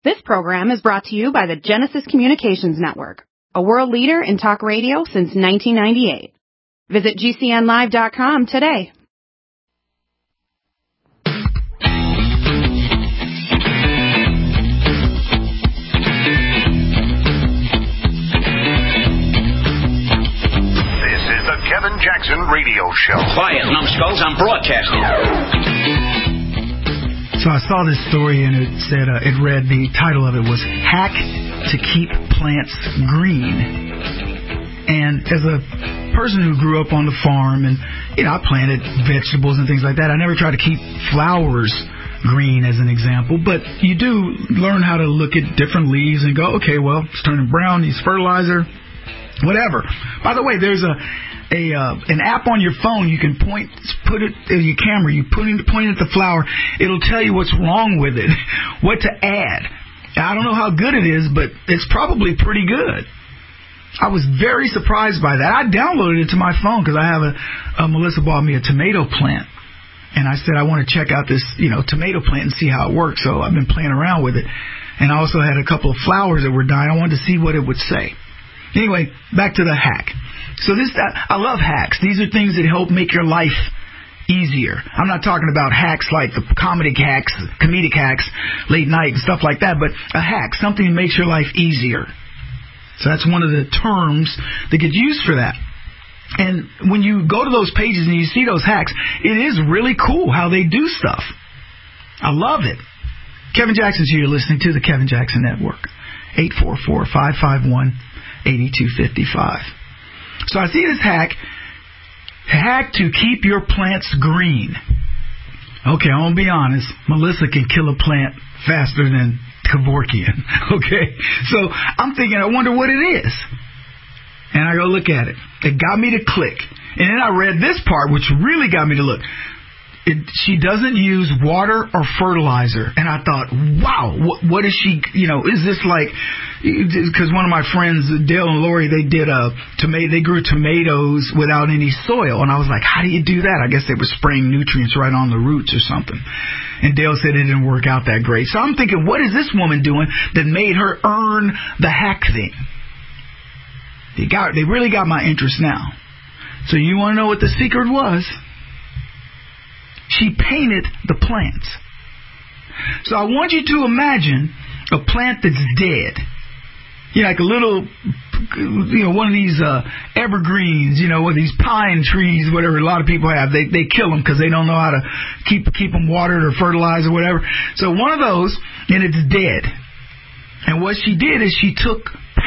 This program is brought to you by the Genesis Communications Network, a world leader in talk radio since 1998. Visit GCNlive.com today. This is the Kevin Jackson Radio Show. Quiet, numbskulls, I'm broadcasting. So I saw this story, and it said, the title of it was Hack to Keep Plants Green. And as a person who grew up on the farm, and, I planted vegetables and things like that, I never tried to keep flowers green as an example, but you do learn how to look at different leaves and go, okay, well, it's turning brown, needs fertilizer, whatever. By the way, there's an app on your phone. You can put it in your camera. You point it at the flower. It'll tell you what's wrong with it, what to add. I don't know how good it is, but it's probably pretty good. I was very surprised by that. I downloaded it to my phone because I have Melissa bought me a tomato plant, and I said I want to check out this tomato plant and see how it works. So I've been playing around with it, and I also had a couple of flowers that were dying. I wanted to see what it would say. Anyway, back to the hack. So I love hacks. These are things that help make your life easier. I'm not talking about hacks like the comedic hacks, late night and stuff like that, but a hack, something that makes your life easier. So that's one of the terms that gets used for that. And when you go to those pages and you see those hacks, it is really cool how they do stuff. I love it. Kevin Jackson's here. You're listening to the Kevin Jackson Network. 844-551-8255. So I see this hack to keep your plants green. Okay, I'm going to be honest. Melissa can kill a plant faster than Kevorkian. Okay, so I'm thinking, I wonder what it is. And I go look at it. It got me to click. And then I read this part, which really got me to look. She doesn't use water or fertilizer. And I thought, wow, what is she, is this like, because one of my friends, Dale and Lori, they grew tomatoes without any soil. And I was like, how do you do that? I guess they were spraying nutrients right on the roots or something. And Dale said it didn't work out that great. So I'm thinking, what is this woman doing that made her earn the hack thing? They really got my interest now. So you want to know what the secret was? She painted the plants. So I want you to imagine a plant that's dead. Like a little, one of these evergreens, or these pine trees, whatever a lot of people have. They kill them because they don't know how to keep them watered or fertilized or whatever. So one of those, and it's dead. And what she did is she took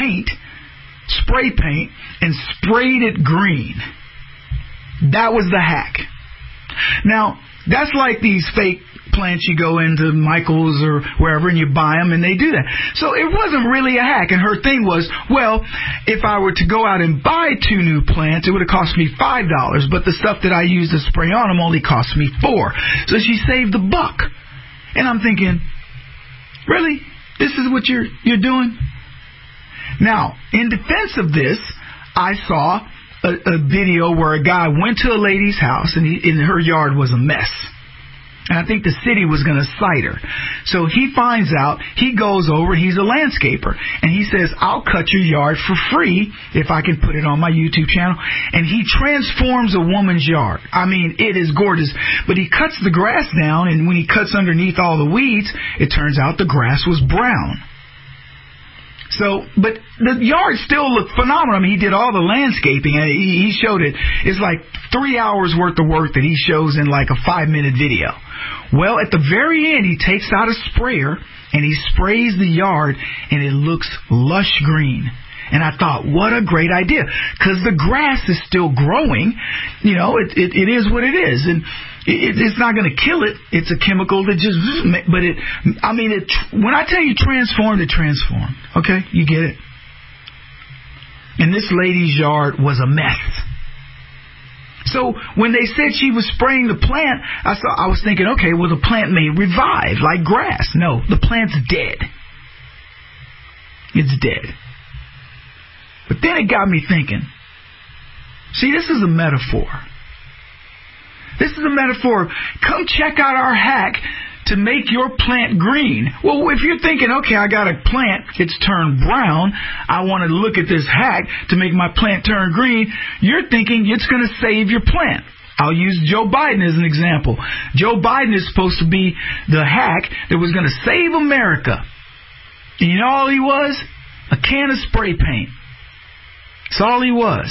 spray paint, and sprayed it green. That was the hack. Now, that's like these fake plants you go into Michael's or wherever and you buy them and they do that. So it wasn't really a hack. And her thing was, well, if I were to go out and buy 2 new plants, it would have cost me $5. But the stuff that I used to spray on them only cost me $4. So she saved $1. And I'm thinking, really? This is what you're doing? Now, in defense of this, I saw a video where a guy went to a lady's house and her yard was a mess. And I think the city was going to cite her. So he finds out, he goes over, he's a landscaper, and he says, I'll cut your yard for free if I can put it on my YouTube channel. And he transforms a woman's yard. I mean, it is gorgeous. But he cuts the grass down, and when he cuts underneath all the weeds, it turns out the grass was brown. So, but the yard still looked phenomenal. I mean, he did all the landscaping, and he showed it. It's like 3 hours worth of work that he shows in like a 5-minute video. Well, at the very end, he takes out a sprayer, and he sprays the yard, and it looks lush green. And I thought, what a great idea, because the grass is still growing. It is what it is. And it's not going to kill it. It's a chemical that just, but when I tell you transformed, it transformed. Okay? You get it? And this lady's yard was a mess. So when they said she was spraying the plant, I was thinking, okay, well, the plant may revive like grass. No, the plant's dead. It's dead. But then it got me thinking, see, this is a metaphor. This is a metaphor. Come check out our hack to make your plant green. Well, if you're thinking, okay, I got a plant, it's turned brown, I want to look at this hack to make my plant turn green, you're thinking it's going to save your plant. I'll use Joe Biden as an example. Joe Biden is supposed to be the hack that was going to save America. And you know all he was? A can of spray paint. That's all he was.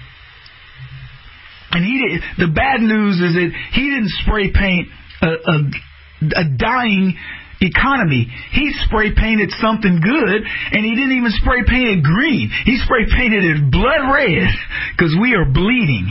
And the bad news is that he didn't spray paint a dying economy. He spray painted something good, and he didn't even spray paint it green. He spray painted it blood red because we are bleeding.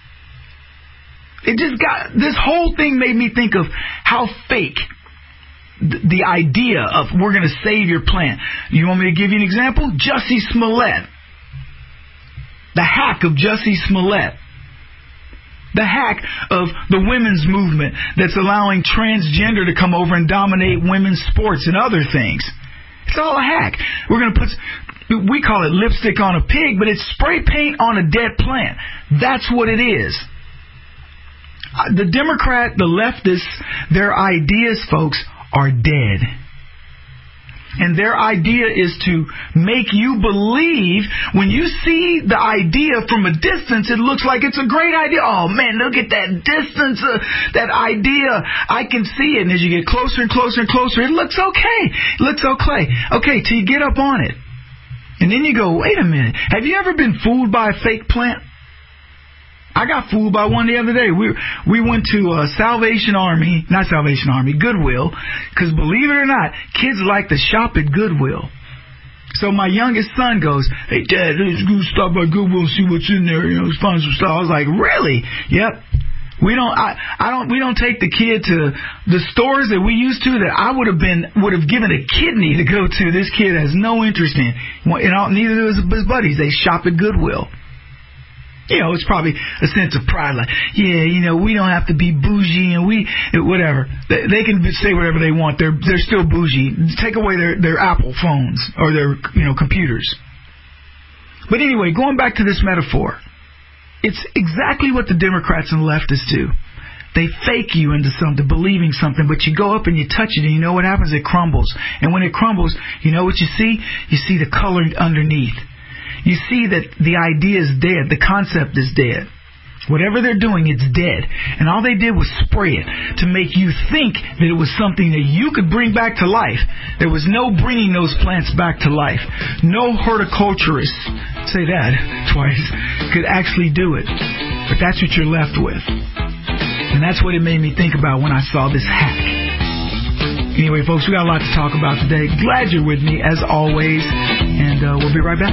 This whole thing made me think of how fake the idea of we're going to save your plant. You want me to give you an example? Jussie Smollett. The hack of Jussie Smollett. The hack of the women's movement that's allowing transgender to come over and dominate women's sports and other things. It's all a hack. We're going to we call it lipstick on a pig, but it's spray paint on a dead plant. That's what it is. The Democrat, the leftists, their ideas, folks, are dead. And their idea is to make you believe, when you see the idea from a distance, it looks like it's a great idea. Oh, man, look at that distance, that idea. I can see it. And as you get closer and closer and closer, it looks okay. It looks okay. Okay, till you get up on it. And then you go, wait a minute. Have you ever been fooled by a fake plant? I got fooled by one the other day. We went to Goodwill, because believe it or not, kids like to shop at Goodwill. So my youngest son goes, hey, Dad, let's go stop by Goodwill and see what's in there. You know, find some stuff. I was like, really? Yep. We don't take the kid to the stores that we used to that I would have given a kidney to go to. This kid has no interest in. Neither do his buddies. They shop at Goodwill. You know, it's probably a sense of pride, like, yeah, you know, we don't have to be bougie, and whatever. They can say whatever they want. They're still bougie. Take away their Apple phones or their, computers. But anyway, going back to this metaphor, it's exactly what the Democrats and leftists do. They fake you into something, believing something, but you go up and you touch it, and you know what happens? It crumbles. And when it crumbles, you know what you see? You see the color underneath. You see that the idea is dead. The concept is dead. Whatever they're doing, it's dead. And all they did was spray it to make you think that it was something that you could bring back to life. There was no bringing those plants back to life. No horticulturist, say that twice, could actually do it. But that's what you're left with. And that's what it made me think about when I saw this hack. Anyway, folks, we got a lot to talk about today. Glad you're with me, as always. And we'll be right back.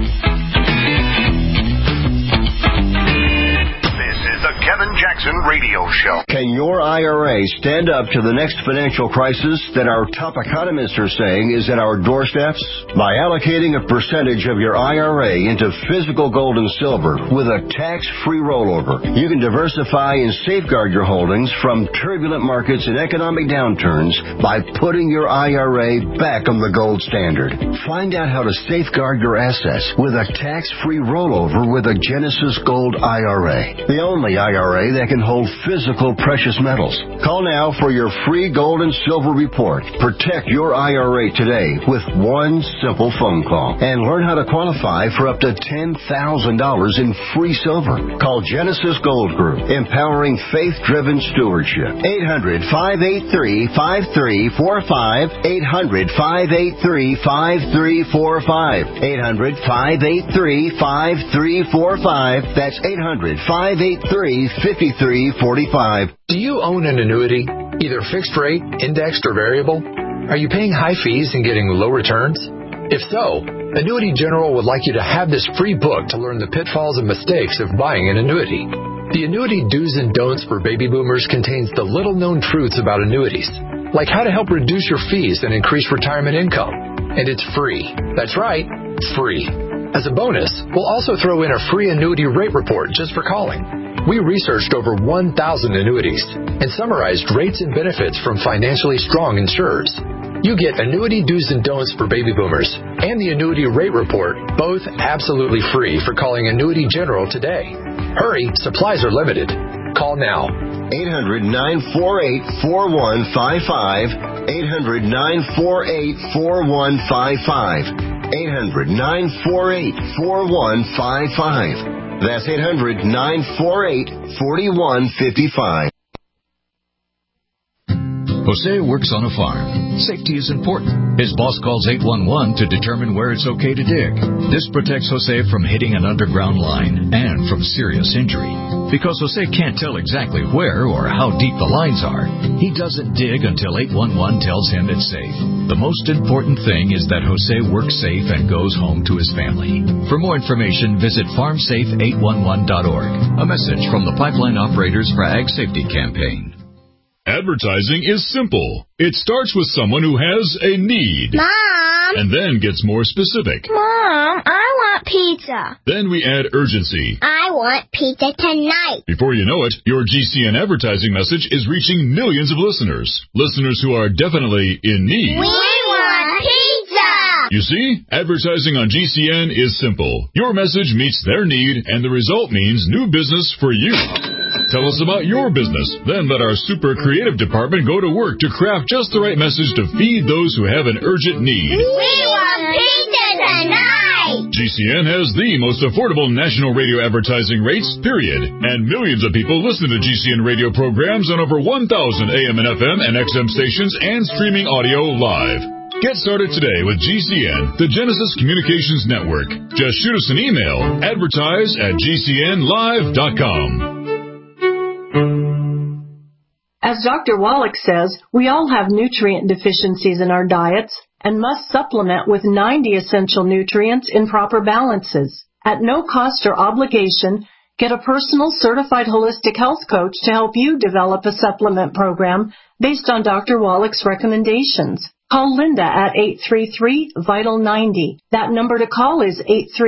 Kevin Jackson Radio Show. Can your IRA stand up to the next financial crisis that our top economists are saying is at our doorsteps? By allocating a percentage of your IRA into physical gold and silver with a tax-free rollover, you can diversify and safeguard your holdings from turbulent markets and economic downturns by putting your IRA back on the gold standard. Find out how to safeguard your assets with a tax-free rollover with a Genesis Gold IRA. The only IRA that can hold physical precious metals. Call now for your free gold and silver report. Protect your IRA today with one simple phone call and learn how to qualify for up to $10,000 in free silver. Call Genesis Gold Group, empowering faith-driven stewardship. 800-583-5345. 800-583-5345. 800-583-5345. That's 800-583-5345. Do you own an annuity, either fixed rate, indexed, or variable? Are you paying high fees and getting low returns? If so, Annuity General would like you to have this free book to learn the pitfalls and mistakes of buying an annuity. The Annuity Do's and Don'ts for Baby Boomers contains the little-known truths about annuities, like how to help reduce your fees and increase retirement income. And it's free. That's right, free. As a bonus, we'll also throw in a free annuity rate report just for calling. We researched over 1,000 annuities and summarized rates and benefits from financially strong insurers. You get Annuity Do's and Don'ts for Baby Boomers and the Annuity Rate Report, both absolutely free for calling Annuity General today. Hurry, supplies are limited. Call now. 800-948-4155. 800-948-4155. 800-948-4155. That's 800-948-4155. Jose works on a farm. Safety is important. His boss calls 811 to determine where it's okay to dig. This protects Jose from hitting an underground line and from serious injury. Because Jose can't tell exactly where or how deep the lines are, he doesn't dig until 811 tells him it's safe. The most important thing is that Jose works safe and goes home to his family. For more information, visit farmsafe811.org. A message from the Pipeline Operators for Ag Safety Campaign. Advertising is simple. It starts with someone who has a need. Mom! And then gets more specific. Mom, I want pizza. Then we add urgency. I want pizza tonight. Before you know it, your GCN advertising message is reaching millions of listeners. Listeners who are definitely in need. We want pizza! You see, advertising on GCN is simple. Your message meets their need, and the result means new business for you. Tell us about your business. Then let our super creative department go to work to craft just the right message to feed those who have an urgent need. We want pizza tonight! GCN has the most affordable national radio advertising rates, period. And millions of people listen to GCN radio programs on over 1,000 AM and FM and XM stations and streaming audio live. Get started today with GCN, the Genesis Communications Network. Just shoot us an email, advertise@gcnlive.com. As Dr. Wallach says, we all have nutrient deficiencies in our diets and must supplement with 90 essential nutrients in proper balances. At no cost or obligation, get a personal certified holistic health coach to help you develop a supplement program based on Dr. Wallach's recommendations. Call Linda at 833-VITAL-90. That number to call is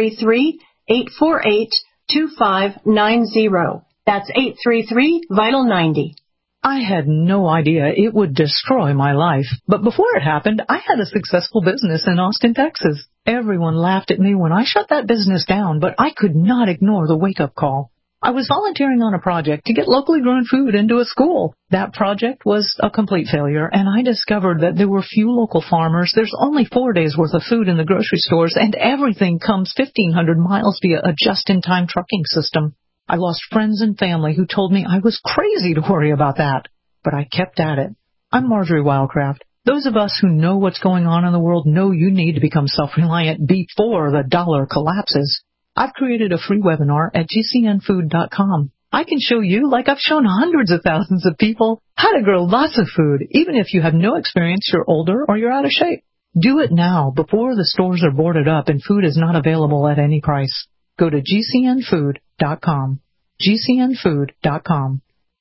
833-848-2590. That's 833-VITAL-90. I had no idea it would destroy my life. But before it happened, I had a successful business in Austin, Texas. Everyone laughed at me when I shut that business down, but I could not ignore the wake-up call. I was volunteering on a project to get locally grown food into a school. That project was a complete failure, and I discovered that there were few local farmers. There's only 4 days' worth of food in the grocery stores, and everything comes 1,500 miles via a just-in-time trucking system. I lost friends and family who told me I was crazy to worry about that, but I kept at it. I'm Marjorie Wildcraft. Those of us who know what's going on in the world know you need to become self-reliant before the dollar collapses. I've created a free webinar at gcnfood.com. I can show you, like I've shown hundreds of thousands of people, how to grow lots of food, even if you have no experience, you're older, or you're out of shape. Do it now before the stores are boarded up and food is not available at any price. Go to gcnfood.com. gcnfood.com.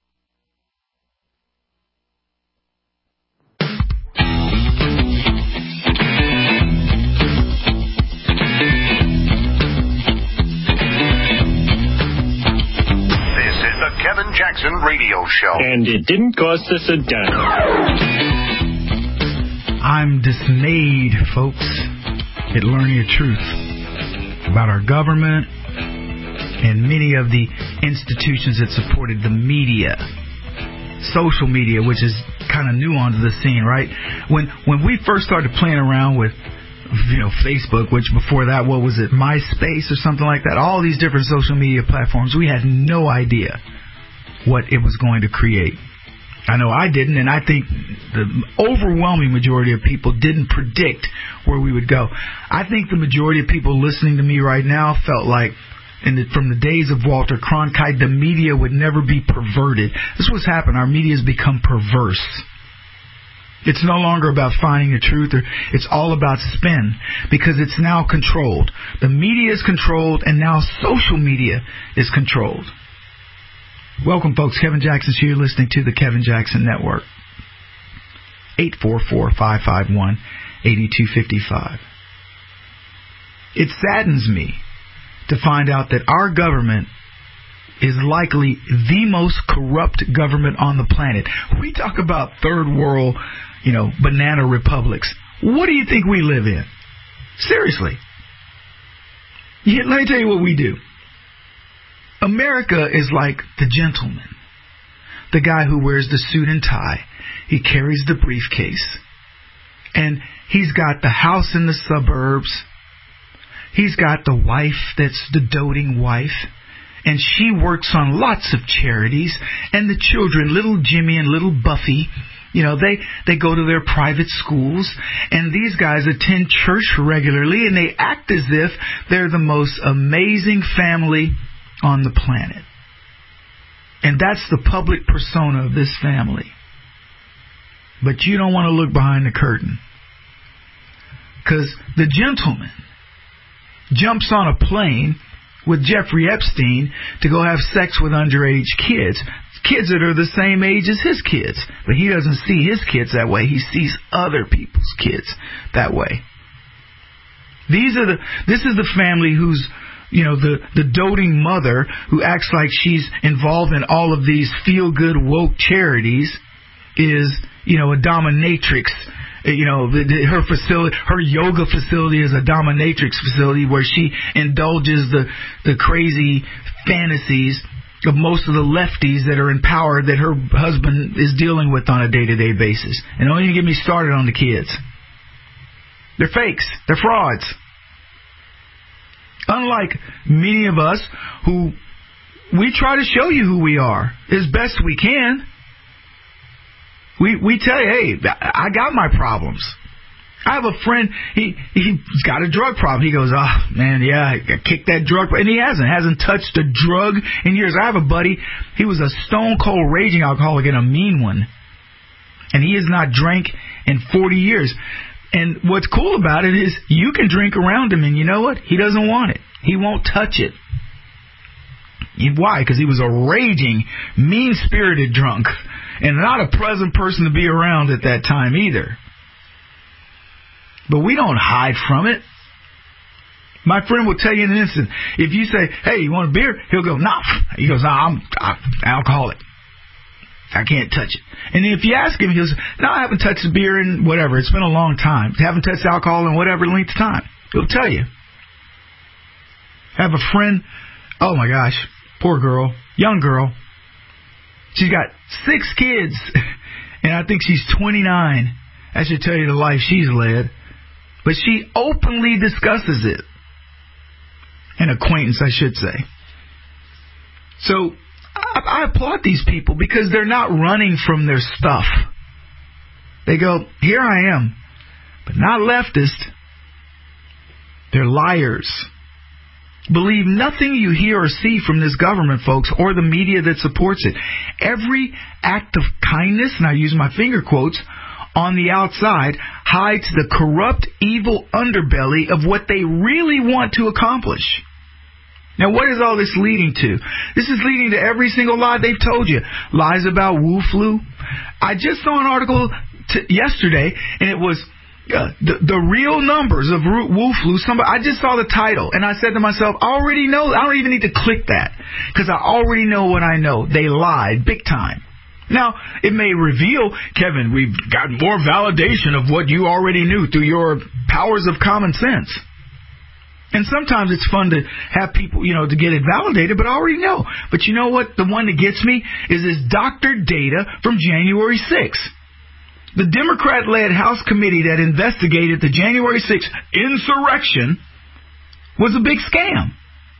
This is the Kevin Jackson Radio Show. And it didn't cost us a dime. I'm dismayed, folks, at learning the truth about our government and many of the institutions that supported the media, social media, which is kind of new onto the scene, right? When we first started playing around with, Facebook, which before that, what was it, MySpace or something like that, all these different social media platforms, we had no idea what it was going to create. I know I didn't, and I think the overwhelming majority of people didn't predict where we would go. I think the majority of people listening to me right now felt like from the days of Walter Cronkite, the media would never be perverted. This is what's happened. Our media has become perverse. It's no longer about finding the truth. It's all about spin because it's now controlled. The media is controlled, and now social media is controlled. Welcome, folks. Kevin Jackson's here. You're listening to the Kevin Jackson Network. 844-551-8255. It saddens me to find out that our government is likely the most corrupt government on the planet. We talk about third world, banana republics. What do you think we live in? Seriously. Let me tell you what we do. America is like the gentleman, the guy who wears the suit and tie, he carries the briefcase. And he's got the house in the suburbs. He's got the wife that's the doting wife. And she works on lots of charities. And the children, little Jimmy and little Buffy, you know, they go to their private schools. And these guys attend church regularly. And they act as if they're the most amazing family on the planet. And that's the public persona of this family. But you don't want to look behind the curtain. Because the gentleman jumps on a plane with Jeffrey Epstein to go have sex with underage kids. Kids that are the same age as his kids. But he doesn't see his kids that way. He sees other people's kids that way. This is the family who's, you know, the doting mother who acts like she's involved in all of these feel-good woke charities is, you know, a dominatrix. You know, her facility, her yoga facility is a dominatrix facility where she indulges the crazy fantasies of most of the lefties that are in power that her husband is dealing with on a day-to-day basis. And don't even get me started on the kids. They're fakes. They're frauds. Unlike many of us who we try to show you who we are as best we can. We tell you, hey, I got my problems. I have a friend, he's got a drug problem. He goes, oh, man, yeah, I kicked that drug. And he hasn't touched a drug in years. I have a buddy, he was a stone-cold raging alcoholic and a mean one. And he has not drank in 40 years. And what's cool about it is you can drink around him, and you know what? He doesn't want it. He won't touch it. Why? Because he was a raging, mean-spirited drunk. And not a pleasant person to be around at that time either. But we don't hide from it. My friend will tell you in an instant. If you say, hey, you want a beer? He'll go, nah. He goes, nah, I'm alcoholic. I can't touch it. And if you ask him, he'll say, no, I haven't touched a beer in whatever. It's been a long time. I haven't touched alcohol in whatever length of time. He'll tell you. I have a friend, oh my gosh, poor girl, young girl. She's got 6 kids, and I think she's 29. That should tell you the life she's led. But she openly discusses it. An acquaintance, I should say. So, I applaud these people because they're not running from their stuff. They go, here I am, but not leftist. They're liars. Believe nothing you hear or see from this government, folks, or the media that supports it. Every act of kindness, and I use my finger quotes, on the outside hides the corrupt, evil underbelly of what they really want to accomplish. Now, what is all this leading to? This is leading to every single lie they've told you. Lies about Wu flu. I just saw an article yesterday, and it was the real numbers of Wu flu. I just saw the title, and I said to myself, I already know. I don't even need to click that, because I already know what I know. They lied big time. Now, it may reveal, Kevin, we've got more validation of what you already knew through your powers of common sense. And sometimes it's fun to have people, to get it validated, but I already know. But you know what? The one that gets me is this doctored data from January 6th. The Democrat-led House committee that investigated the January 6th insurrection was a big scam.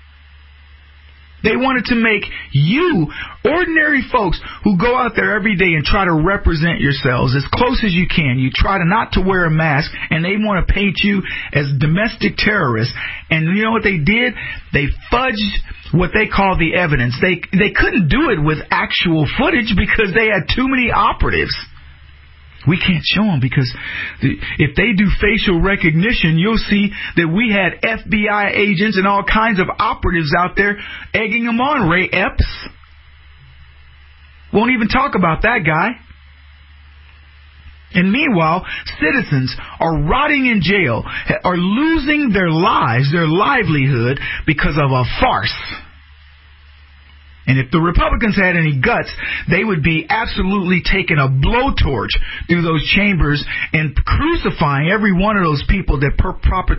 They wanted to make you, ordinary folks who go out there every day and try to represent yourselves as close as you can. You try to not to wear a mask, and they want to paint you as domestic terrorists. And you know what they did? They fudged what they call the evidence. They couldn't do it with actual footage because they had too many operatives. We can't show them because if they do facial recognition, you'll see that we had FBI agents and all kinds of operatives out there egging them on, Ray Epps. Won't even talk about that guy. And meanwhile, citizens are rotting in jail, are losing their lives, their livelihood, because of a farce. And if the Republicans had any guts, they would be absolutely taking a blowtorch through those chambers and crucifying every one of those people that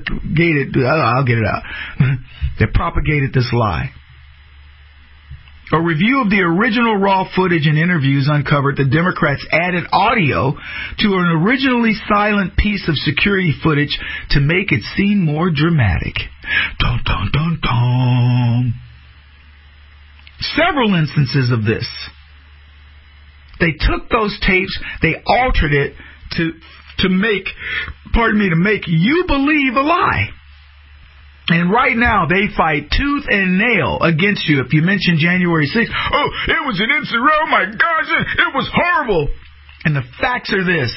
propagated, I'll get it out, that propagated this lie. A review of the original raw footage and interviews uncovered the Democrats added audio to an originally silent piece of security footage to make it seem more dramatic. Dun, dun, dun, dun. Several instances of this. They took those tapes, they altered it to make you believe a lie. And right now, they fight tooth and nail against you if you mention January 6th. Oh, it was an incident. Oh, my gosh, it was horrible. And the facts are this.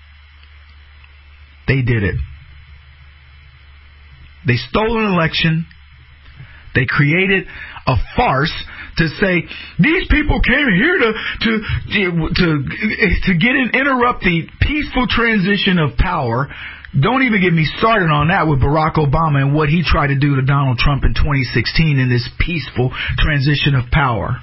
They did it. They stole an election. They created a farce to say these people came here to get and interrupt the peaceful transition of power. Don't even get me started on that with Barack Obama and what he tried to do to Donald Trump in 2016 in this peaceful transition of power.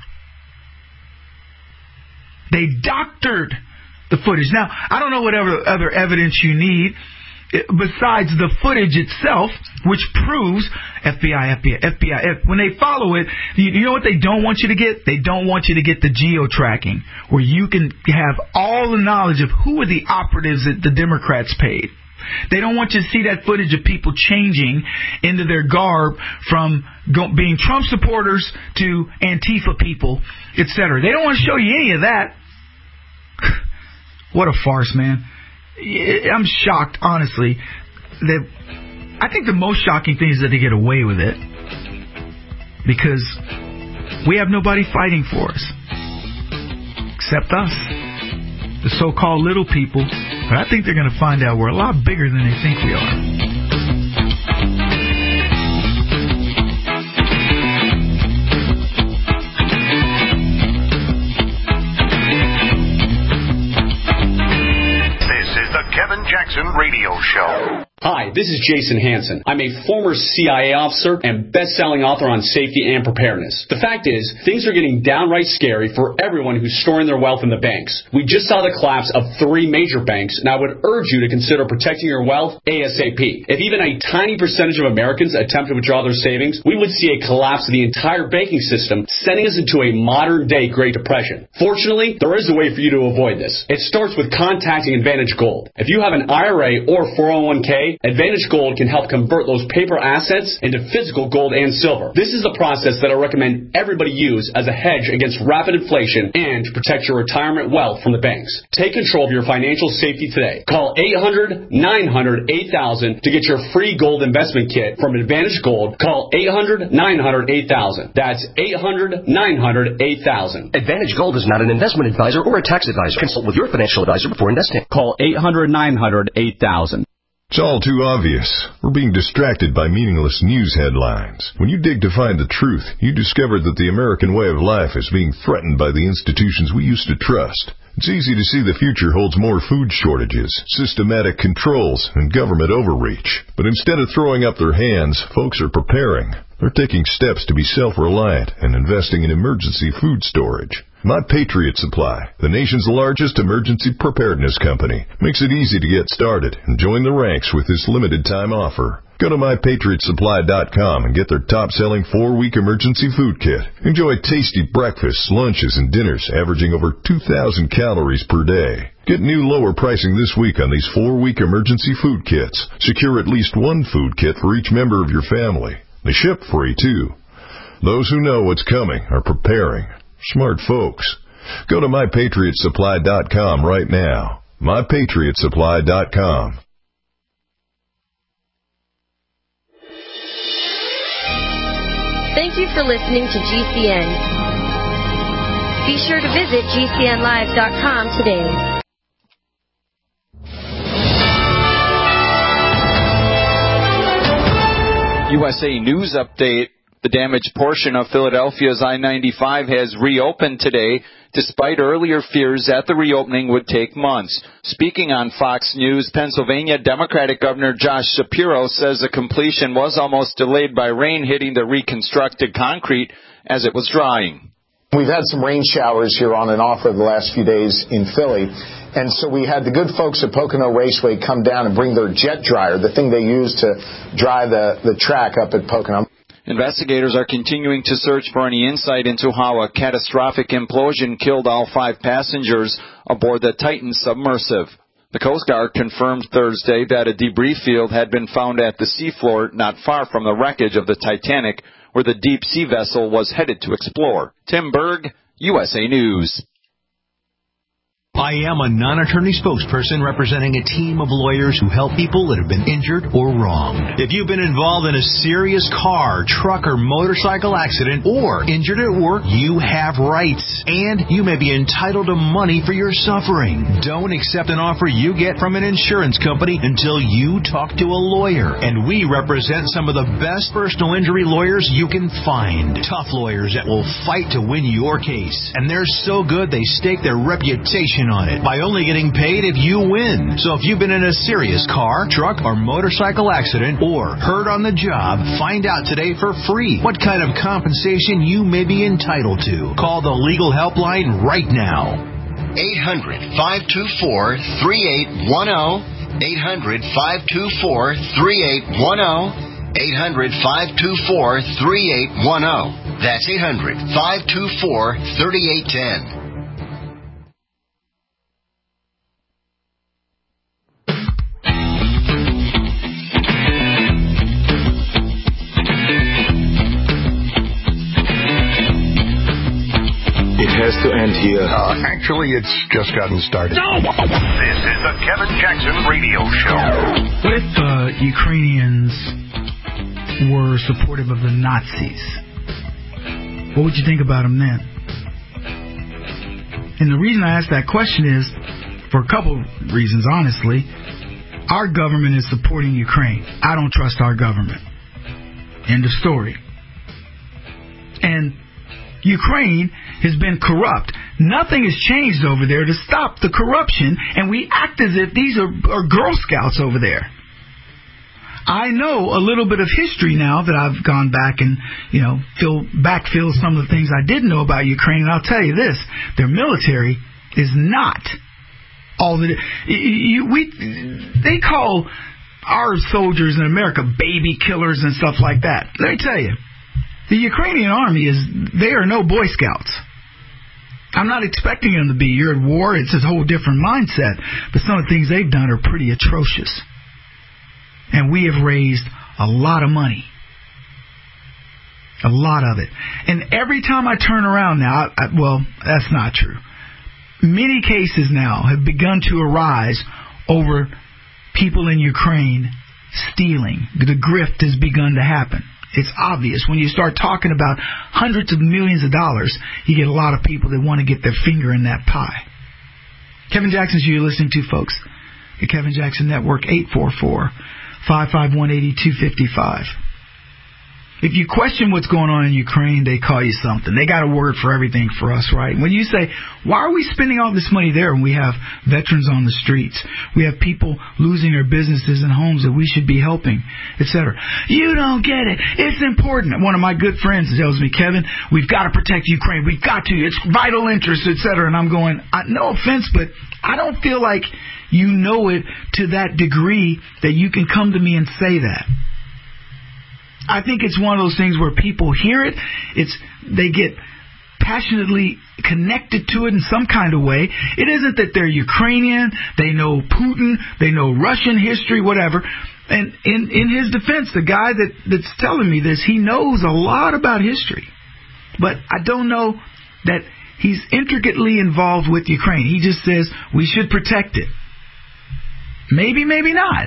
They doctored the footage. Now, I don't know what other evidence you need besides the footage itself, which proves FBI. When they follow it, you know what they don't want you to get? They don't want you to get the geo-tracking, where you can have all the knowledge of who are the operatives that the Democrats paid. They don't want you to see that footage of people changing into their garb from being Trump supporters to Antifa people, etc. They don't want to show you any of that. What a farce, man. I'm shocked, honestly. I think the most shocking thing is that they get away with it because we have nobody fighting for us except us, the so-called little people. But I think they're going to find out we're a lot bigger than they think we are. Kevin Jackson Radio Show. Hi, this is Jason Hansen. I'm a former CIA officer and best-selling author on safety and preparedness. The fact is, things are getting downright scary for everyone who's storing their wealth in the banks. We just saw the collapse of 3 major banks, and I would urge you to consider protecting your wealth ASAP. If even a tiny percentage of Americans attempt to withdraw their savings, we would see a collapse of the entire banking system, sending us into a modern-day Great Depression. Fortunately, there is a way for you to avoid this. It starts with contacting Advantage Gold. If you have an IRA or 401k, Advantage Gold can help convert those paper assets into physical gold and silver. This is the process that I recommend everybody use as a hedge against rapid inflation and to protect your retirement wealth from the banks. Take control of your financial safety today. Call 800-900-8000 to get your free gold investment kit from Advantage Gold. Call 800-900-8000. That's 800-900-8000. Advantage Gold is not an investment advisor or a tax advisor. Consult with your financial advisor before investing. Call 800-900-8000. It's all too obvious. We're being distracted by meaningless news headlines. When you dig to find the truth, you discover that the American way of life is being threatened by the institutions we used to trust. It's easy to see the future holds more food shortages, systematic controls, and government overreach. But instead of throwing up their hands, folks are preparing. They're taking steps to be self-reliant and investing in emergency food storage. My Patriot Supply, the nation's largest emergency preparedness company, makes it easy to get started and join the ranks with this limited-time offer. Go to MyPatriotSupply.com and get their top-selling 4-week emergency food kit. Enjoy tasty breakfasts, lunches, and dinners averaging over 2,000 calories per day. Get new lower pricing this week on these 4-week emergency food kits. Secure at least one food kit for each member of your family. They ship free, too. Those who know what's coming are preparing. Smart folks. Go to MyPatriotSupply.com right now. MyPatriotSupply.com. Thank you for listening to GCN. Be sure to visit GCNlive.com today. USA News Update. The damaged portion of Philadelphia's I-95 has reopened today, despite earlier fears that the reopening would take months. Speaking on Fox News, Pennsylvania Democratic Governor Josh Shapiro says the completion was almost delayed by rain hitting the reconstructed concrete as it was drying. We've had some rain showers here on and off over the last few days in Philly. And so we had the good folks at Pocono Raceway come down and bring their jet dryer, the thing they use to dry the track up at Pocono. Investigators are continuing to search for any insight into how a catastrophic implosion killed all 5 passengers aboard the Titan submersive. The Coast Guard confirmed Thursday that a debris field had been found at the seafloor not far from the wreckage of the Titanic, where the deep-sea vessel was headed to explore. Tim Berg, USA News. I am a non-attorney spokesperson representing a team of lawyers who help people that have been injured or wronged. If you've been involved in a serious car, truck, or motorcycle accident or injured at work, you have rights, and you may be entitled to money for your suffering. Don't accept an offer you get from an insurance company until you talk to a lawyer, and we represent some of the best personal injury lawyers you can find. Tough lawyers that will fight to win your case, and they're so good they stake their reputation on it by only getting paid if you win. So if you've been in a serious car, truck, or motorcycle accident or hurt on the job, find out today for free what kind of compensation you may be entitled to. Call the legal helpline right now. 800-524-3810. 800-524-3810. 800-524-3810. That's 800-524-3810. Has to end here. Actually, it's just gotten started. No! This is the Kevin Jackson Radio Show. What if Ukrainians were supportive of the Nazis? What would you think about them then? And the reason I ask that question is for a couple reasons, honestly. Our government is supporting Ukraine. I don't trust our government. End of story. And Ukraine has been corrupt. Nothing has changed over there to stop the corruption, and we act as if these are Girl Scouts over there. I know a little bit of history now that I've gone back and, backfill some of the things I didn't know about Ukraine, and I'll tell you this, their military is not all that they call our soldiers in America baby killers and stuff like that. Let me tell you, the Ukrainian army they are no Boy Scouts. I'm not expecting them to be. You're at war. It's a whole different mindset. But some of the things they've done are pretty atrocious. And we have raised a lot of money. A lot of it. And every time I turn around now, well, that's not true. Many cases now have begun to arise over people in Ukraine stealing. The grift has begun to happen. It's obvious. When you start talking about hundreds of millions of dollars, you get a lot of people that want to get their finger in that pie. Kevin Jackson's who you're listening to, folks. The Kevin Jackson Network, 844-551-8255. If you question what's going on in Ukraine, they call you something. They got a word for everything for us, right? When you say, why are we spending all this money there when we have veterans on the streets? We have people losing their businesses and homes that we should be helping, etc. You don't get it. It's important. One of my good friends tells me, Kevin, we've got to protect Ukraine. We've got to. It's vital interest, etc. And I'm going, no offense, but I don't feel like you know it to that degree that you can come to me and say that. I think it's one of those things where people hear it, they get passionately connected to it in some kind of way. It isn't that they're Ukrainian, they know Putin, they know Russian history, whatever. And in his defense, the guy that's telling me this, he knows a lot about history. But I don't know that he's intricately involved with Ukraine. He just says we should protect it. Maybe, maybe not.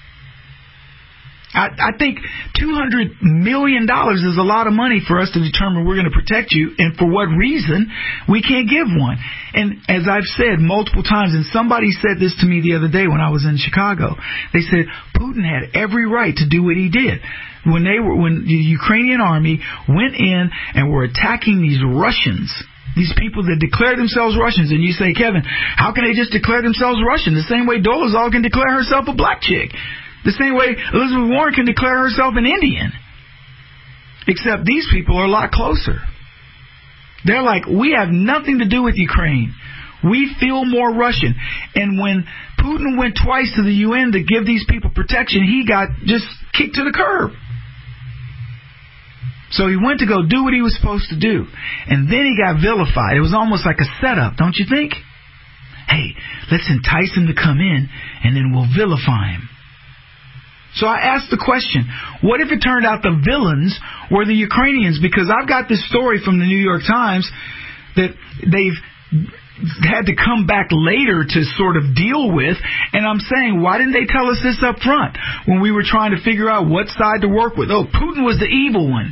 I think $200 million is a lot of money for us to determine we're going to protect you, and for what reason we can't give one. And as I've said multiple times, and somebody said this to me the other day when I was in Chicago, they said Putin had every right to do what he did. When the Ukrainian army went in and were attacking these Russians, these people that declare themselves Russians, and you say, Kevin, how can they just declare themselves Russian? The same way Dolezal can declare herself a black chick. The same way Elizabeth Warren can declare herself an Indian. Except these people are a lot closer. They're like, we have nothing to do with Ukraine. We feel more Russian. And when Putin went twice to the UN to give these people protection, he got just kicked to the curb. So he went to go do what he was supposed to do. And then he got vilified. It was almost like a setup, don't you think? Hey, let's entice him to come in, and then we'll vilify him. So I asked the question, what if it turned out the villains were the Ukrainians? Because I've got this story from the New York Times that they've had to come back later to sort of deal with, and I'm saying, why didn't they tell us this up front when we were trying to figure out what side to work with? Oh, Putin was the evil one.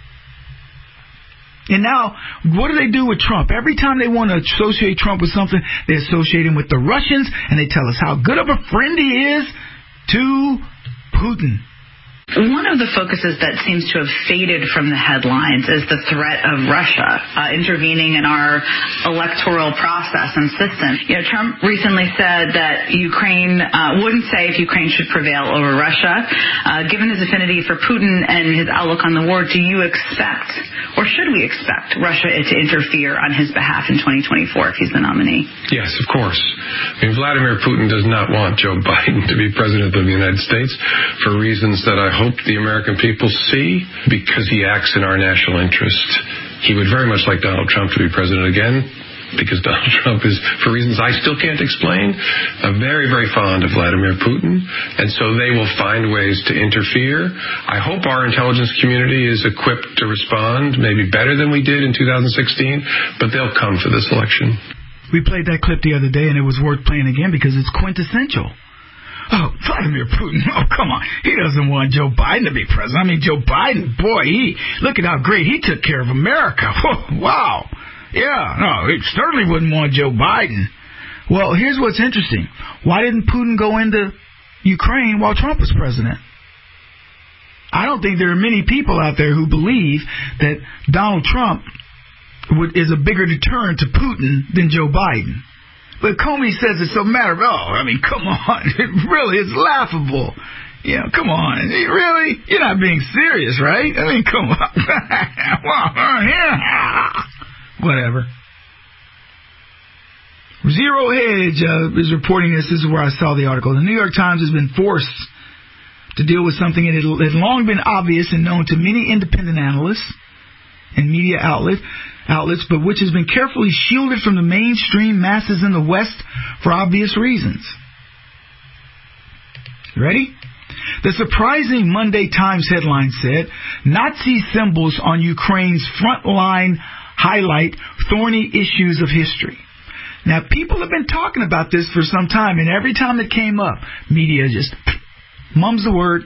And now, what do they do with Trump? Every time they want to associate Trump with something, they associate him with the Russians, and they tell us how good of a friend he is to Putin. One of the focuses that seems to have faded from the headlines is the threat of Russia intervening in our electoral process and system. You know, Trump recently said that Ukraine wouldn't say if Ukraine should prevail over Russia. Given his affinity for Putin and his outlook on the war, do you expect, or should we expect, Russia to interfere on his behalf in 2024 if he's the nominee? Yes, of course. I mean, Vladimir Putin does not want Joe Biden to be president of the United States for reasons that I hope the American people see, because he acts in our national interest. He would very much like Donald Trump to be president again, because Donald Trump is, for reasons I still can't explain, very, very fond of Vladimir Putin, and so they will find ways to interfere. I hope our intelligence community is equipped to respond, maybe better than we did in 2016, but they'll come for this election. We played that clip the other day, and it was worth playing again because it's quintessential. Oh, Vladimir Putin, oh, come on. He doesn't want Joe Biden to be president. I mean, Joe Biden, boy, look at how great he took care of America. Wow. Yeah, no, he certainly wouldn't want Joe Biden. Well, here's what's interesting. Why didn't Putin go into Ukraine while Trump was president? I don't think there are many people out there who believe that Donald Trump is a bigger deterrent to Putin than Joe Biden. But Comey says it's a matter of, I mean, come on. It really is laughable. You know, come on. Really? You're not being serious, right? I mean, come on. Whatever. Zero Hedge is reporting this. This is where I saw the article. The New York Times has been forced to deal with something that had long been obvious and known to many independent analysts and media outlets, but which has been carefully shielded from the mainstream masses in the West for obvious reasons. Ready? The surprising Monday Times headline said, Nazi symbols on Ukraine's front line highlight thorny issues of history. Now, people have been talking about this for some time, and every time it came up, media just mum's the word.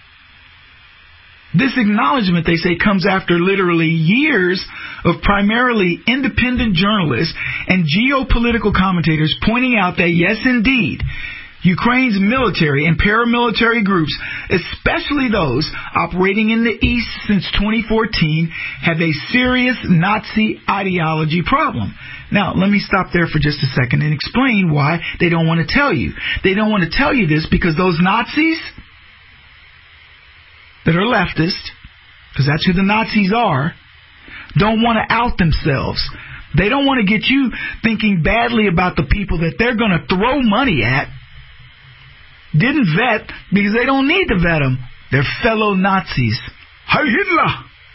This acknowledgement, they say, comes after literally years of primarily independent journalists and geopolitical commentators pointing out that, yes, indeed, Ukraine's military and paramilitary groups, especially those operating in the East since 2014, have a serious Nazi ideology problem. Now, let me stop there for just a second and explain why they don't want to tell you. They don't want to tell you this because those Nazis that are leftist, because that's who the Nazis are, don't want to out themselves. They don't want to get you thinking badly about the people that they're going to throw money at. Didn't vet because they don't need to vet them. They're fellow Nazis. Heil Hitler!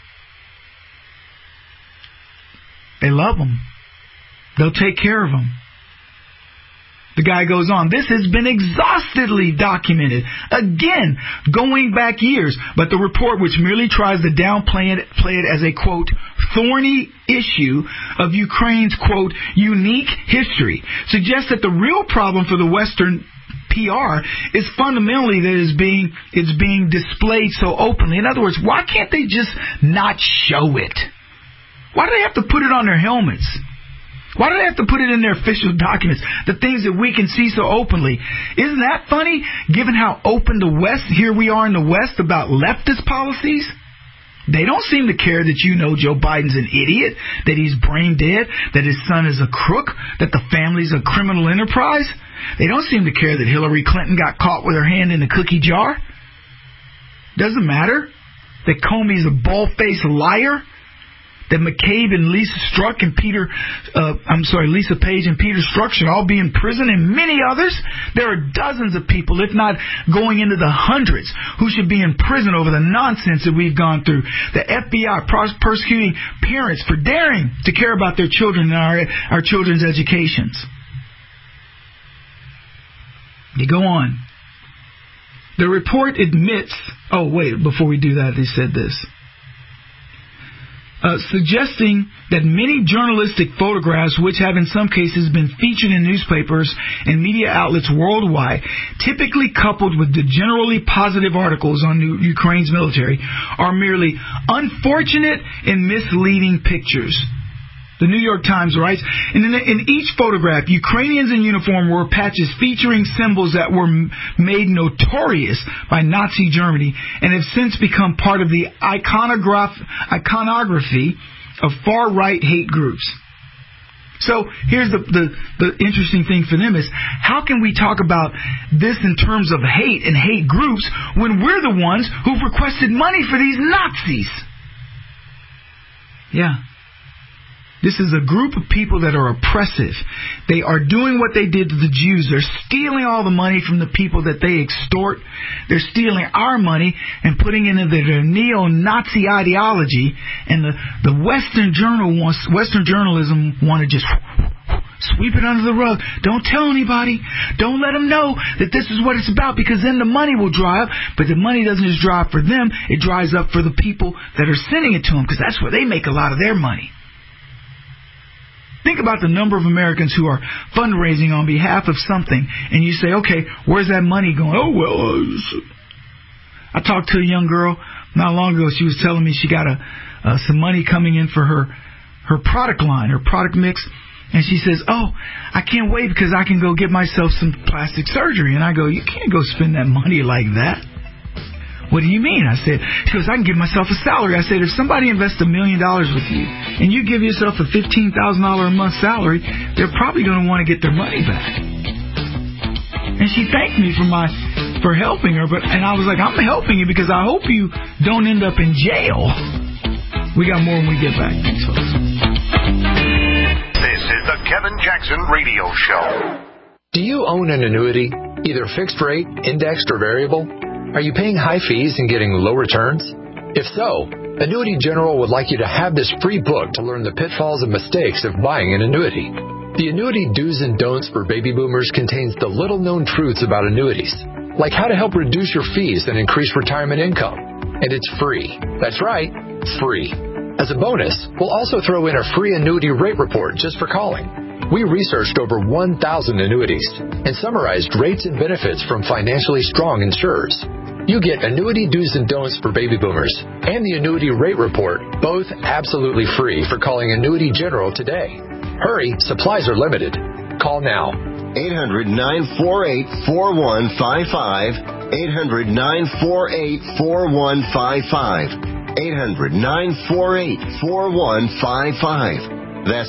They love them. They'll take care of them. The guy goes on, this has been exhaustively documented, again, going back years, but the report, which merely tries to downplay it as a, quote, thorny issue of Ukraine's, quote, unique history, suggests that the real problem for the Western PR is fundamentally that it's being displayed so openly. In other words, why can't they just not show it? Why do they have to put it on their helmets? Why do they have to put it in their official documents, the things that we can see so openly? Isn't that funny, given how open the West, here we are in the West, about leftist policies? They don't seem to care that you know Joe Biden's an idiot, that he's brain dead, that his son is a crook, that the family's a criminal enterprise. They don't seem to care that Hillary Clinton got caught with her hand in the cookie jar. Doesn't matter. That Comey's a bald-faced liar. that McCabe and Lisa Page and Peter Strzok should all be in prison, and many others. There are dozens of people, if not going into the hundreds, who should be in prison over the nonsense that we've gone through. The FBI persecuting parents for daring to care about their children and our children's educations. You go on. The report admits... Oh, wait, before we do that, they said this. Suggesting that many journalistic photographs, which have in some cases been featured in newspapers and media outlets worldwide, typically coupled with the generally positive articles on Ukraine's military, are merely unfortunate and misleading pictures. The New York Times writes, in each photograph, Ukrainians in uniform wore patches featuring symbols that were made notorious by Nazi Germany and have since become part of the iconography of far-right hate groups. So here's the interesting thing for them is, how can we talk about this in terms of hate and hate groups when we're the ones who've requested money for these Nazis? Yeah. This is a group of people that are oppressive. They are doing what they did to the Jews. They're stealing all the money from the people that they extort. They're stealing our money and putting it into their neo-Nazi ideology. And the Western journalism want to just sweep it under the rug. Don't tell anybody. Don't let them know that this is what it's about, because then the money will dry up. But the money doesn't just dry up for them. It dries up for the people that are sending it to them, because that's where they make a lot of their money. Think about the number of Americans who are fundraising on behalf of something, and you say, okay, where's that money going? Oh, well, I talked to a young girl not long ago. She was telling me she got some money coming in for her product line, her product mix, and she says, oh, I can't wait because I can go get myself some plastic surgery. And I go, you can't go spend that money like that. What do you mean? I said, she goes, I can give myself a salary. I said, if somebody invests $1 million with you and you give yourself a $15,000 a month salary, they're probably going to want to get their money back. And she thanked me for helping her, and I was like, I'm helping you because I hope you don't end up in jail. We got more when we get back. Thanks, folks. This is the Kevin Jackson Radio Show. Do you own an annuity, either fixed rate, indexed, or variable? Are you paying high fees and getting low returns? If so, Annuity General would like you to have this free book to learn the pitfalls and mistakes of buying an annuity. The Annuity Do's and Don'ts for Baby Boomers contains the little-known truths about annuities, like how to help reduce your fees and increase retirement income. And it's free. That's right, free. As a bonus, we'll also throw in a free annuity rate report just for calling. We researched over 1,000 annuities and summarized rates and benefits from financially strong insurers. You get Annuity Do's and Don'ts for Baby Boomers and the Annuity Rate Report, both absolutely free for calling Annuity General today. Hurry, supplies are limited. Call now. 800-948-4155. 800-948-4155. 800-948-4155. That's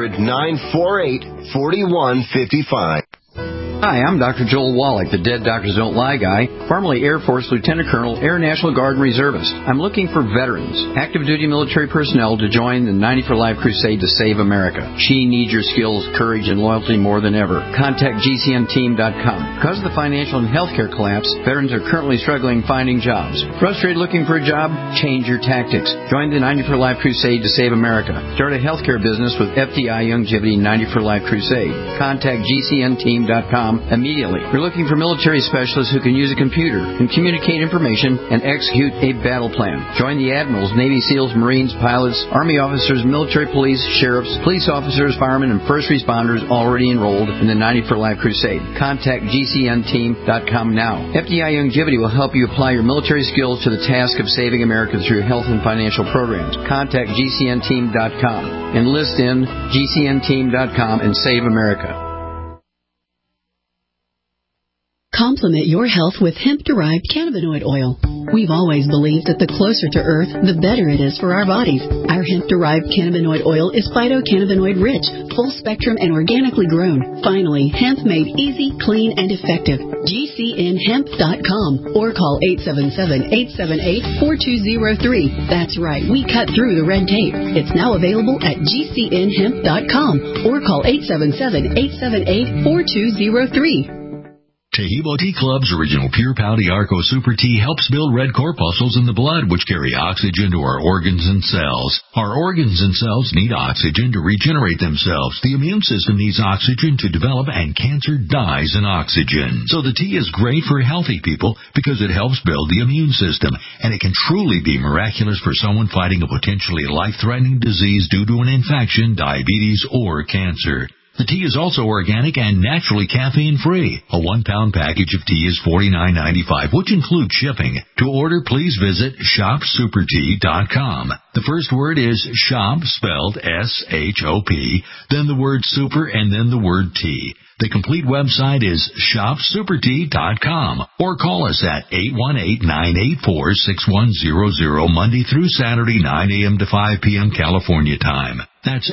800-948-4155. Hi, I'm Dr. Joel Wallach, the Dead Doctors Don't Lie guy, formerly Air Force Lieutenant Colonel, Air National Guard Reservist. I'm looking for veterans, active duty military personnel to join the 90 for Life crusade to save America. She needs your skills, courage, and loyalty more than ever. Contact GCNteam.com. Because of the financial and healthcare collapse, veterans are currently struggling finding jobs. Frustrated looking for a job? Change your tactics. Join the 90 for Life crusade to save America. Start a healthcare business with FDI Youngevity 90 for Life crusade. Contact GCNteam.com immediately. We're looking for military specialists who can use a computer and communicate information and execute a battle plan. Join the admirals, Navy SEALs, Marines, pilots, Army officers, military police, sheriffs, police officers, firemen, and first responders already enrolled in the 90 for Life crusade. Contact GCNteam.com now. FDI Youngevity will help you apply your military skills to the task of saving America through health and financial programs. Contact GCNteam.com. Enlist in GCNteam.com and save America. Complement your health with hemp-derived cannabinoid oil. We've always believed that the closer to Earth, the better it is for our bodies. Our hemp-derived cannabinoid oil is phytocannabinoid-rich, full-spectrum, and organically grown. Finally, hemp made easy, clean, and effective. GCNhemp.com or call 877-878-4203. That's right, we cut through the red tape. It's now available at GCNhemp.com or call 877-878-4203. Tahibo Tea Club's original Pure Pouty Arco Super Tea helps build red corpuscles in the blood, which carry oxygen to our organs and cells. Our organs and cells need oxygen to regenerate themselves. The immune system needs oxygen to develop, and cancer dies in oxygen. So the tea is great for healthy people because it helps build the immune system, and it can truly be miraculous for someone fighting a potentially life-threatening disease due to an infection, diabetes, or cancer. The tea is also organic and naturally caffeine-free. A 1-pound package of tea is $49.95, which includes shipping. To order, please visit shopsupertea.com. The first word is shop, spelled S-H-O-P, then the word super, and then the word tea. The complete website is shopsupertea.com or call us at 818-984-6100 Monday through Saturday, 9 a.m. to 5 p.m. California time. That's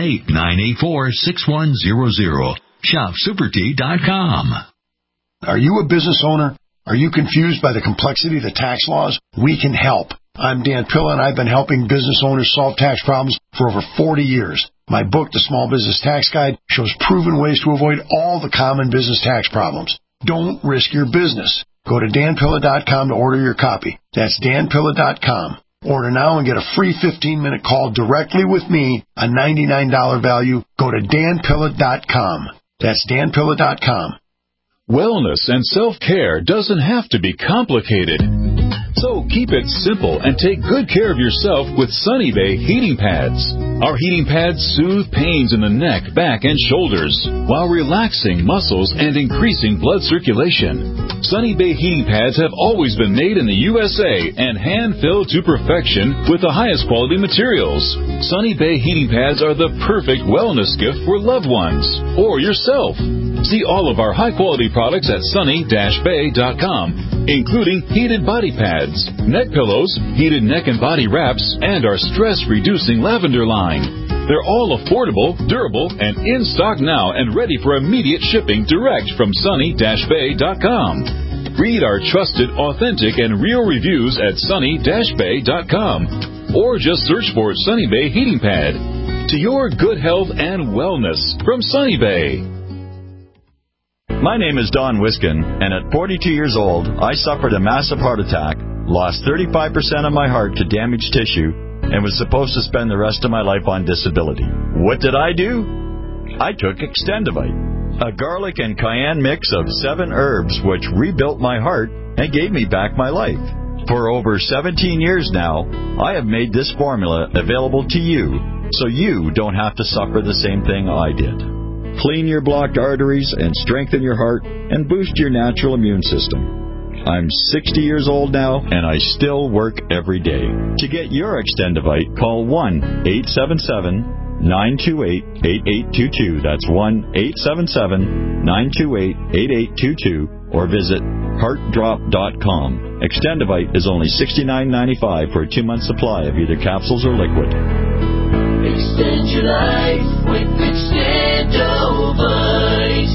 818-984-6100. Shopsupertea.com. Are you a business owner? Are you confused by the complexity of the tax laws? We can help. I'm Dan Pilla, and I've been helping business owners solve tax problems for over 40 years. My book, The Small Business Tax Guide, shows proven ways to avoid all the common business tax problems. Don't risk your business. Go to danpilla.com to order your copy. That's danpilla.com. Order now and get a free 15-minute call directly with me, a $99 value. Go to danpilla.com. That's danpilla.com. Wellness and self-care doesn't have to be complicated. So keep it simple and take good care of yourself with Sunny Bay heating pads. Our heating pads soothe pains in the neck, back, and shoulders while relaxing muscles and increasing blood circulation. Sunny Bay heating pads have always been made in the USA and hand-filled to perfection with the highest quality materials. Sunny Bay heating pads are the perfect wellness gift for loved ones or yourself. See all of our high-quality products at sunny-bay.com, including heated body pads, neck pillows, heated neck and body wraps, and our stress-reducing lavender line. They're all affordable, durable, and in stock now and ready for immediate shipping direct from sunny-bay.com. Read our trusted, authentic, and real reviews at sunny-bay.com, or just search for Sunny Bay Heating Pad. To your good health and wellness from Sunny Bay. My name is Don Wiskin, and at 42 years old, I suffered a massive heart attack, lost 35% of my heart to damaged tissue, and was supposed to spend the rest of my life on disability. What did I do? I took Extendivite, a garlic and cayenne mix of 7 herbs which rebuilt my heart and gave me back my life. For over 17 years now, I have made this formula available to you, so you don't have to suffer the same thing I did. Clean your blocked arteries and strengthen your heart and boost your natural immune system. I'm 60 years old now, and I still work every day. To get your Extendivite, call 1-877-928-8822. That's 1-877-928-8822. Or visit heartdrop.com. Extendivite is only $69.95 for a 2-month supply of either capsules or liquid. Extend your life with Extendovite.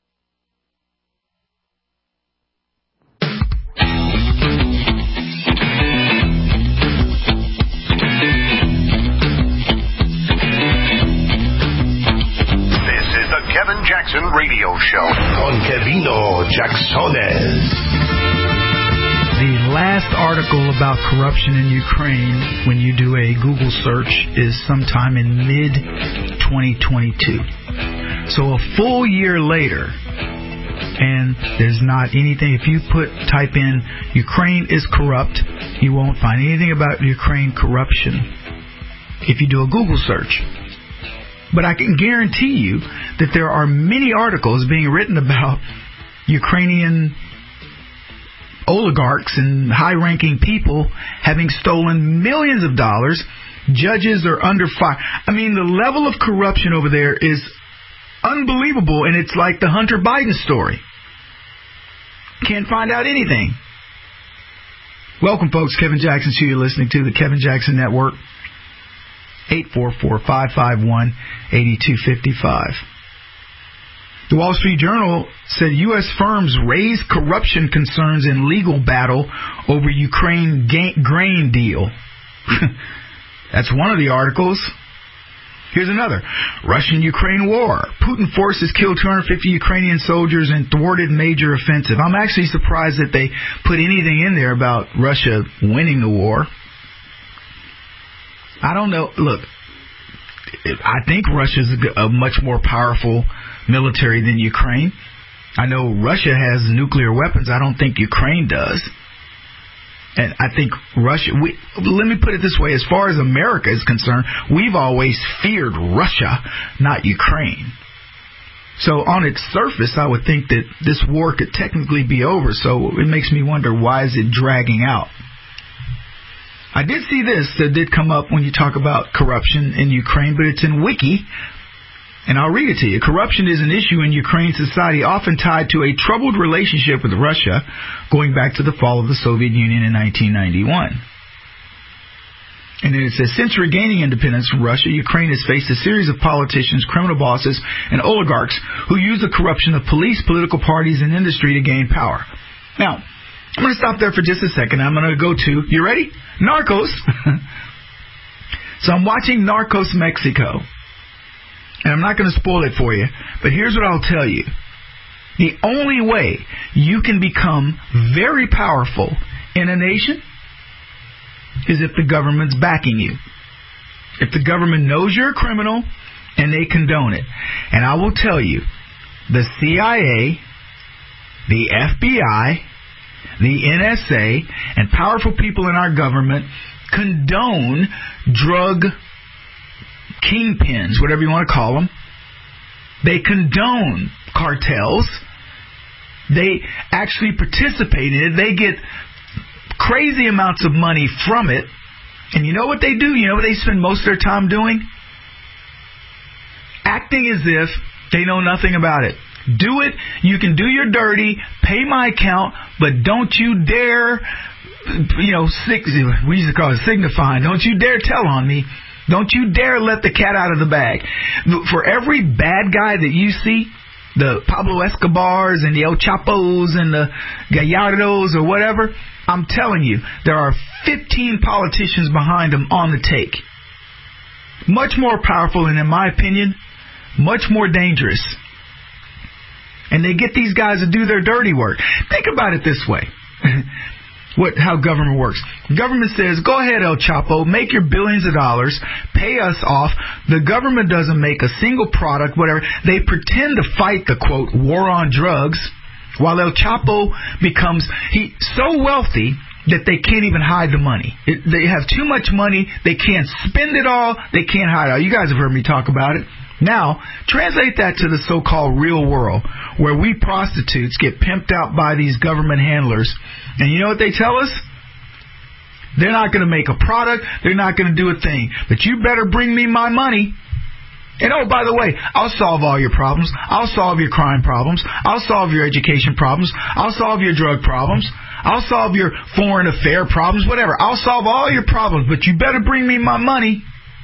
This is the Kevin Jackson Radio Show. Con Kevino Jacksones. The last article about corruption in Ukraine, when you do a Google search, is sometime in mid-2022. So a full year later, and there's not anything. If you type in Ukraine is corrupt, you won't find anything about Ukraine corruption if you do a Google search. But I can guarantee you that there are many articles being written about Ukrainian oligarchs and high-ranking people having stolen millions of dollars. Judges are under fire. I mean, the level of corruption over there is unbelievable, and it's like the Hunter Biden story. Can't find out anything. Welcome, folks. Kevin Jackson Show. You're listening to the Kevin Jackson Network. 844-551-8255. The Wall Street Journal said U.S. firms raise corruption concerns in legal battle over Ukraine grain deal. That's one of the articles. Here's another. Russian-Ukraine war. Putin forces killed 250 Ukrainian soldiers and thwarted major offensive. I'm actually surprised that they put anything in there about Russia winning the war. I don't know. Look, I think Russia's a much more powerful military than Ukraine. I know Russia has nuclear weapons. I don't think Ukraine does. And I think Russia, let me put it this way, as far as America is concerned, we've always feared Russia, not Ukraine. So on its surface, I would think that this war could technically be over, so it makes me wonder, why is it dragging out? I did see this that did come up when you talk about corruption in Ukraine, but it's in Wiki, and I'll read it to you. Corruption is an issue in Ukraine society often tied to a troubled relationship with Russia going back to the fall of the Soviet Union in 1991. And then it says, since regaining independence from Russia, Ukraine has faced a series of politicians, criminal bosses, and oligarchs who use the corruption of police, political parties, and industry to gain power. Now, I'm going to stop there for just a second. I'm going to go to, you ready? Narcos. So I'm watching Narcos Mexico. And I'm not going to spoil it for you, but here's what I'll tell you. The only way you can become very powerful in a nation is if the government's backing you. If the government knows you're a criminal and they condone it. And I will tell you, the CIA, the FBI, the NSA, and powerful people in our government condone drug kingpins, whatever you want to call them. They condone cartels. They actually participate in it. They get crazy amounts of money from it. And you know what they do? You know what they spend most of their time doing? Acting as if they know nothing about it. Do it. You can do your dirty, pay my account, but don't you dare, we used to call it signifying. Don't you dare tell on me. Don't you dare let the cat out of the bag. For every bad guy that you see, the Pablo Escobars and the El Chapos and the Gallardos or whatever, I'm telling you, there are 15 politicians behind them on the take. Much more powerful and, in my opinion, much more dangerous. And they get these guys to do their dirty work. Think about it this way. How government works. Government says, go ahead, El Chapo, make your billions of dollars, pay us off. The government doesn't make a single product, whatever. They pretend to fight the, quote, war on drugs, while El Chapo becomes so wealthy that they can't even hide the money. They have too much money. They can't spend it all. They can't hide it all. You guys have heard me talk about it. Now, translate that to the so-called real world, where we prostitutes get pimped out by these government handlers. And you know what they tell us? They're not going to make a product. They're not going to do a thing. But you better bring me my money. And oh, by the way, I'll solve all your problems. I'll solve your crime problems. I'll solve your education problems. I'll solve your drug problems. I'll solve your foreign affair problems, whatever. I'll solve all your problems, but you better bring me my money.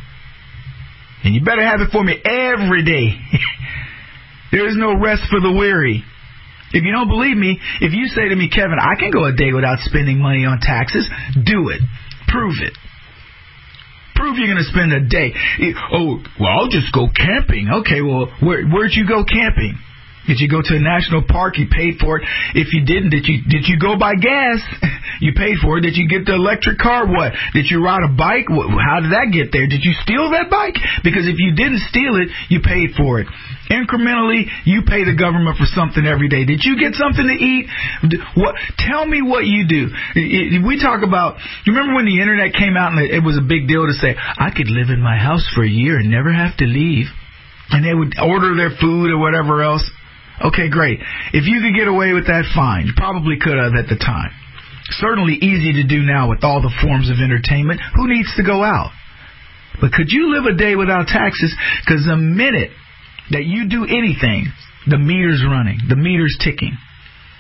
And you better have it for me every day. There is no rest for the weary. If you don't believe me, if you say to me, Kevin, I can go a day without spending money on taxes, do it. Prove it. Prove you're going to spend a day. Oh, well, I'll just go camping. Okay, well, where'd you go camping? Did you go to a national park? You paid for it. If you didn't, did you go buy gas? You paid for it. Did you get the electric car? What? Did you ride a bike? How did that get there? Did you steal that bike? Because if you didn't steal it, you paid for it. Incrementally, you pay the government for something every day. Did you get something to eat? Tell me what you do. We talk about, you remember when the internet came out and it was a big deal to say, I could live in my house for a year and never have to leave. And they would order their food or whatever else. Okay, great. If you could get away with that, fine. You probably could have at the time. Certainly easy to do now with all the forms of entertainment. Who needs to go out? But could you live a day without taxes? Because the minute that you do anything, the meter's running, the meter's ticking.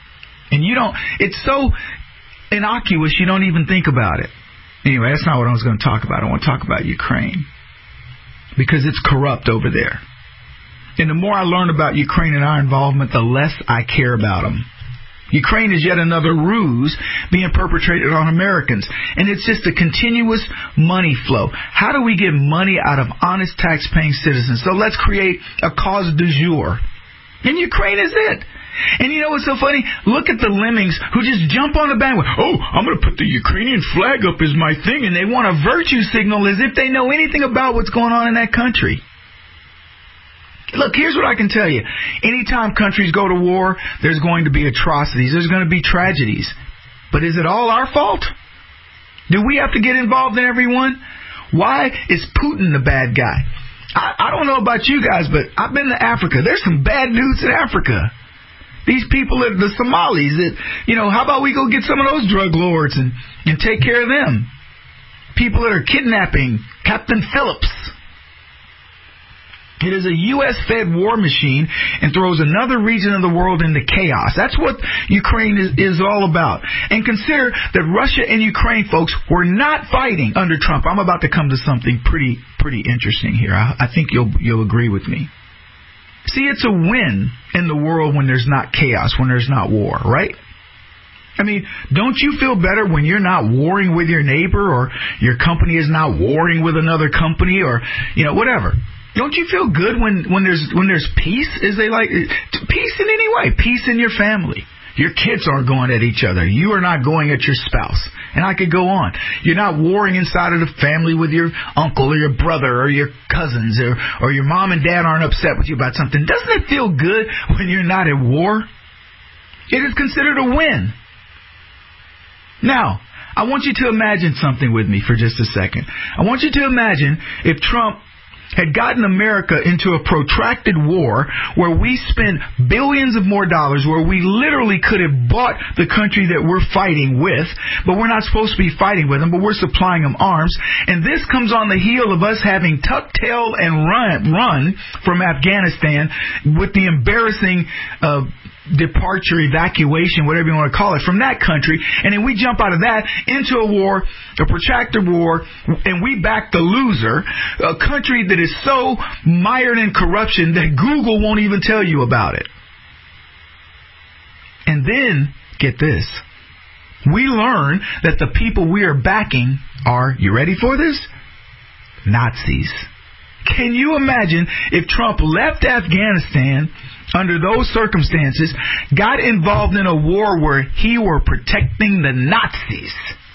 And it's so innocuous you don't even think about it. Anyway, that's not what I was going to talk about. I want to talk about Ukraine. Because it's corrupt over there. And the more I learn about Ukraine and our involvement, the less I care about them. Ukraine is yet another ruse being perpetrated on Americans. And it's just a continuous money flow. How do we get money out of honest tax-paying citizens? So let's create a cause du jour. And Ukraine is it. And you know what's so funny? Look at the lemmings who just jump on the bandwagon. Oh, I'm going to put the Ukrainian flag up as my thing. And they want a virtue signal as if they know anything about what's going on in that country. Look, here's what I can tell you. Anytime countries go to war, there's going to be atrocities. There's going to be tragedies. But is it all our fault? Do we have to get involved in every one? Why is Putin the bad guy? I don't know about you guys, but I've been to Africa. There's some bad dudes in Africa. These people, the Somalis, how about we go get some of those drug lords and take care of them? People that are kidnapping Captain Phillips. It is a U.S.-fed war machine and throws another region of the world into chaos. That's what Ukraine is all about. And consider that Russia and Ukraine, folks, were not fighting under Trump. I'm about to come to something pretty interesting here. I think you'll agree with me. See, it's a win in the world when there's not chaos, when there's not war, right? I mean, don't you feel better when you're not warring with your neighbor or your company is not warring with another company or, whatever? Don't you feel good when there's peace? Peace in any way? Peace in your family. Your kids aren't going at each other. You are not going at your spouse. And I could go on. You're not warring inside of the family with your uncle or your brother or your cousins or your mom and dad aren't upset with you about something. Doesn't it feel good when you're not at war? It is considered a win. Now, I want you to imagine something with me for just a second. I want you to imagine if Trump had gotten America into a protracted war where we spent billions of more dollars, where we literally could have bought the country that we're fighting with, but we're not supposed to be fighting with them, but we're supplying them arms. And this comes on the heel of us having tuck tail and run from Afghanistan with the embarrassing departure, evacuation, whatever you want to call it, from that country, and then we jump out of that into a war, a protracted war, and we back the loser, a country that is so mired in corruption that Google won't even tell you about it. And then, get this, we learn that the people we are backing are, you ready for this? Nazis. Can you imagine if Trump left Afghanistan under those circumstances, got involved in a war where he were protecting the Nazis?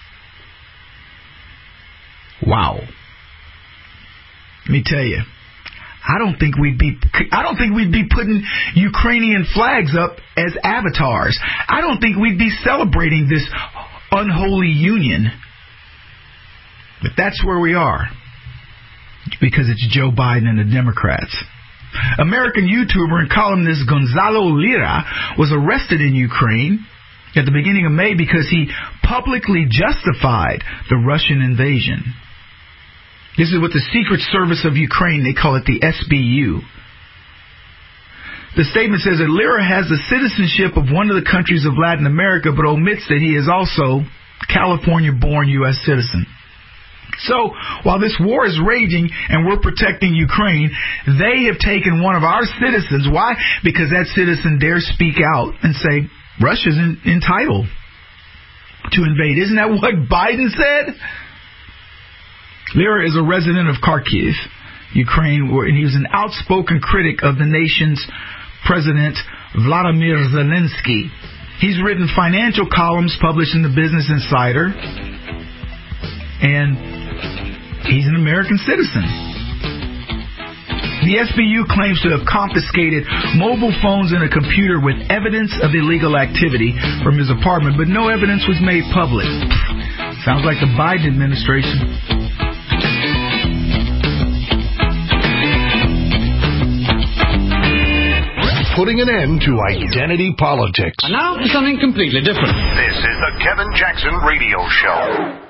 Wow. Let me tell you, I don't think we'd be putting Ukrainian flags up as avatars. I don't think we'd be celebrating this unholy union. But that's where we are. Because it's Joe Biden and the Democrats. American YouTuber and columnist Gonzalo Lira was arrested in Ukraine at the beginning of May because he publicly justified the Russian invasion. This is what the Secret Service of Ukraine, they call it the SBU. The statement says that Lira has the citizenship of one of the countries of Latin America, but omits that he is also a California-born U.S. citizen. So, while this war is raging and we're protecting Ukraine, they have taken one of our citizens. Why? Because that citizen dares speak out and say, Russia's entitled to invade. Isn't that what Biden said? Lira is a resident of Kharkiv, Ukraine, and he was an outspoken critic of the nation's President Vladimir Zelensky. He's written financial columns published in the Business Insider, and he's an American citizen. The SBU claims to have confiscated mobile phones and a computer with evidence of illegal activity from his apartment, but no evidence was made public. Sounds like the Biden administration. Putting an end to identity politics. And now for something completely different. This is the Kevin Jackson Radio Show.